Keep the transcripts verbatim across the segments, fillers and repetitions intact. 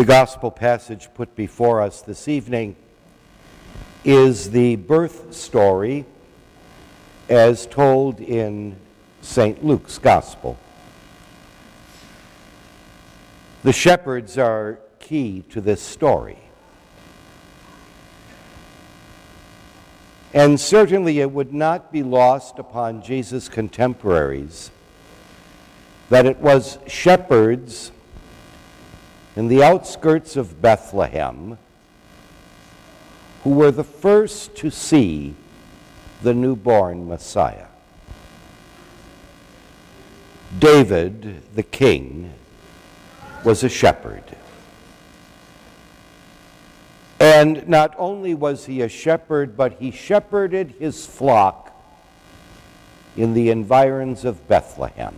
The gospel passage put before us this evening is the birth story as told in Saint Luke's gospel. The shepherds are key to this story. And certainly it would not be lost upon Jesus' contemporaries that it was shepherds in the outskirts of Bethlehem who were the first to see the newborn Messiah. David, the king, was a shepherd. And not only was he a shepherd, but he shepherded his flock in the environs of Bethlehem.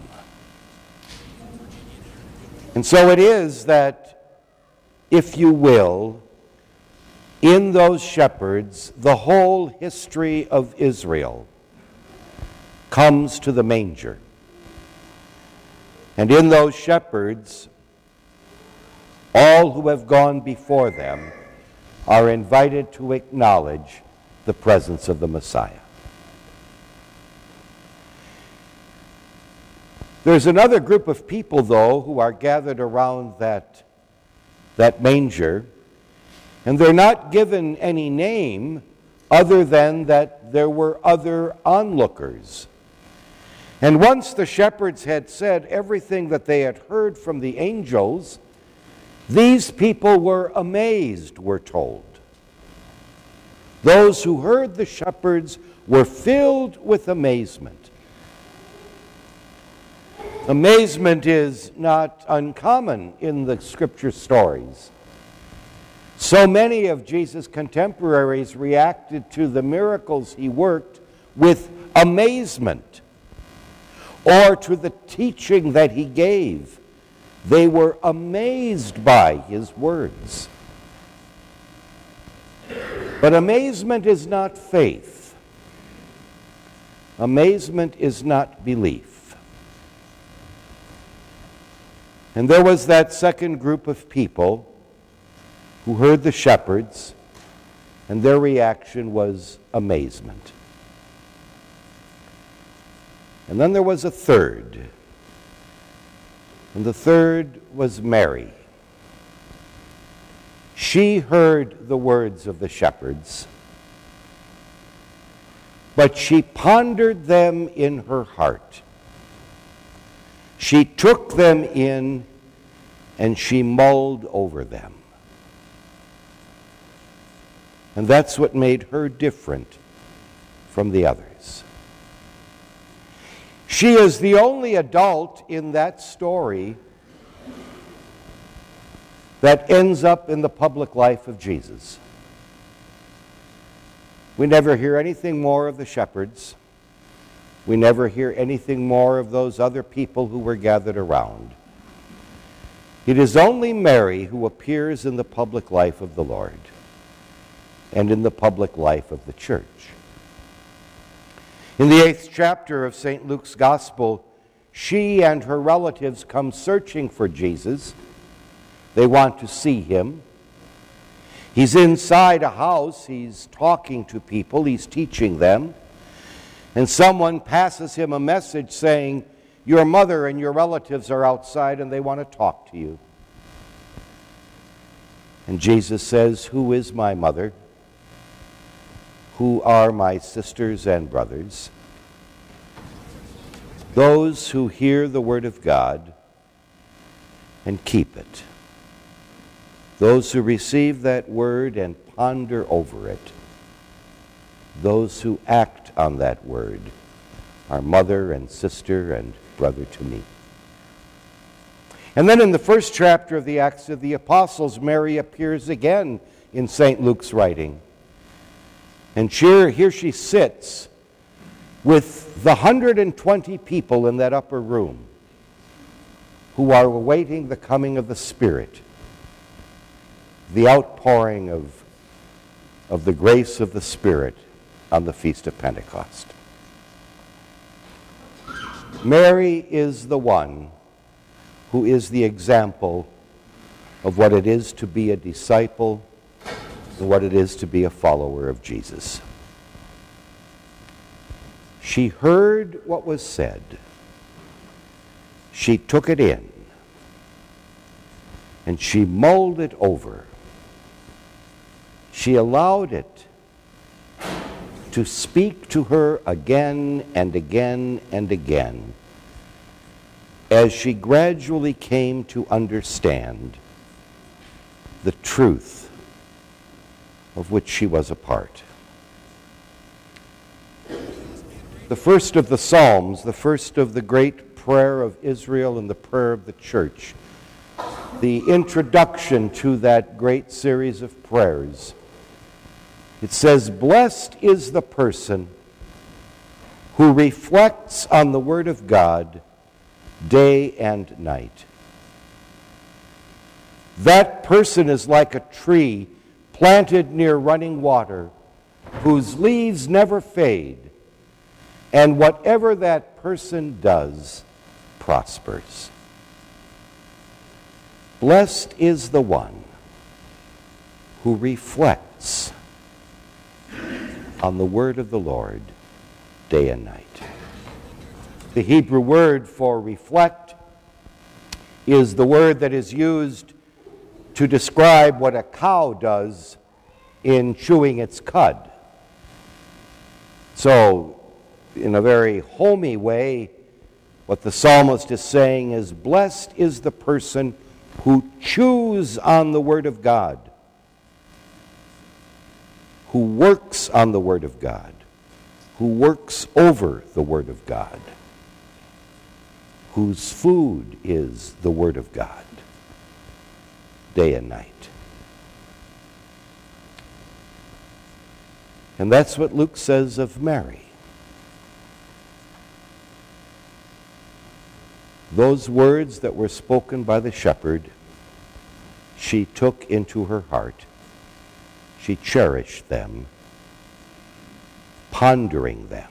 And so it is that, if you will, in those shepherds, the whole history of Israel comes to the manger. And in those shepherds, all who have gone before them are invited to acknowledge the presence of the Messiah. There's another group of people, though, who are gathered around that, that manger, and they're not given any name other than that there were other onlookers. And once the shepherds had said everything that they had heard from the angels, these people were amazed, we're told. Those who heard the shepherds were filled with amazement. Amazement is not uncommon in the scripture stories. So many of Jesus' contemporaries reacted to the miracles he worked with amazement, or to the teaching that he gave. They were amazed by his words. But amazement is not faith. Amazement is not belief. And there was that second group of people who heard the shepherds, and their reaction was amazement. And then there was a third. And the third was Mary. She heard the words of the shepherds, but she pondered them in her heart. She took them in and she mulled over them. And that's what made her different from the others. She is the only adult in that story that ends up in the public life of Jesus. We never hear anything more of the shepherds. We never hear anything more of those other people who were gathered around. It is only Mary who appears in the public life of the Lord and in the public life of the church. In the eighth chapter of Saint Luke's Gospel, she and her relatives come searching for Jesus. They want to see him. He's inside a house. He's talking to people. He's teaching them. And someone passes him a message saying, your mother and your relatives are outside and they want to talk to you. And Jesus says, who is my mother? Who are my sisters and brothers? Those who hear the word of God and keep it. Those who receive that word and ponder over it. Those who act on that word are mother and sister and brother to me. And then in the first chapter of the Acts of the Apostles, Mary appears again in Saint Luke's writing. And here, here she sits with the one hundred twenty people in that upper room who are awaiting the coming of the Spirit, the outpouring of, of the grace of the Spirit on the Feast of Pentecost. Mary is the one who is the example of what it is to be a disciple and what it is to be a follower of Jesus. She heard what was said. She took it in. And she mulled it over. She allowed it to speak to her again and again and again as she gradually came to understand the truth of which she was a part. The first of the Psalms, the first of the great prayer of Israel and the prayer of the church, the introduction to that great series of prayers, it says, "Blessed is the person who reflects on the Word of God day and night." That person is like a tree planted near running water, whose leaves never fade, and whatever that person does prospers. Blessed is the one who reflects on the word of the Lord day and night. The Hebrew word for reflect is the word that is used to describe what a cow does in chewing its cud. So, in a very homey way, what the psalmist is saying is, blessed is the person who chews on the Word of God, who works on the Word of God, who works over the Word of God, whose food is the Word of God, day and night. And that's what Luke says of Mary. Those words that were spoken by the shepherd, she took into her heart. She cherished them, pondering them.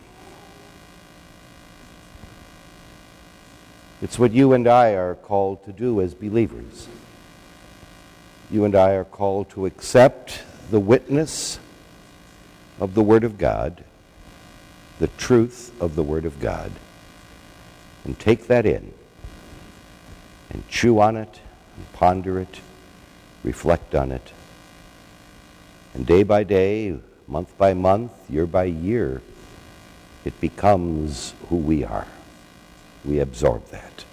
It's what you and I are called to do as believers. You and I are called to accept the witness of the Word of God, the truth of the Word of God, and take that in and chew on it and ponder it, reflect on it. And day by day, month by month, year by year, it becomes who we are. We absorb that.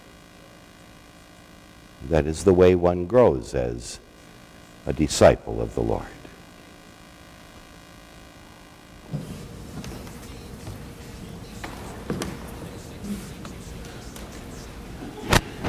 That is the way one grows as a disciple of the Lord.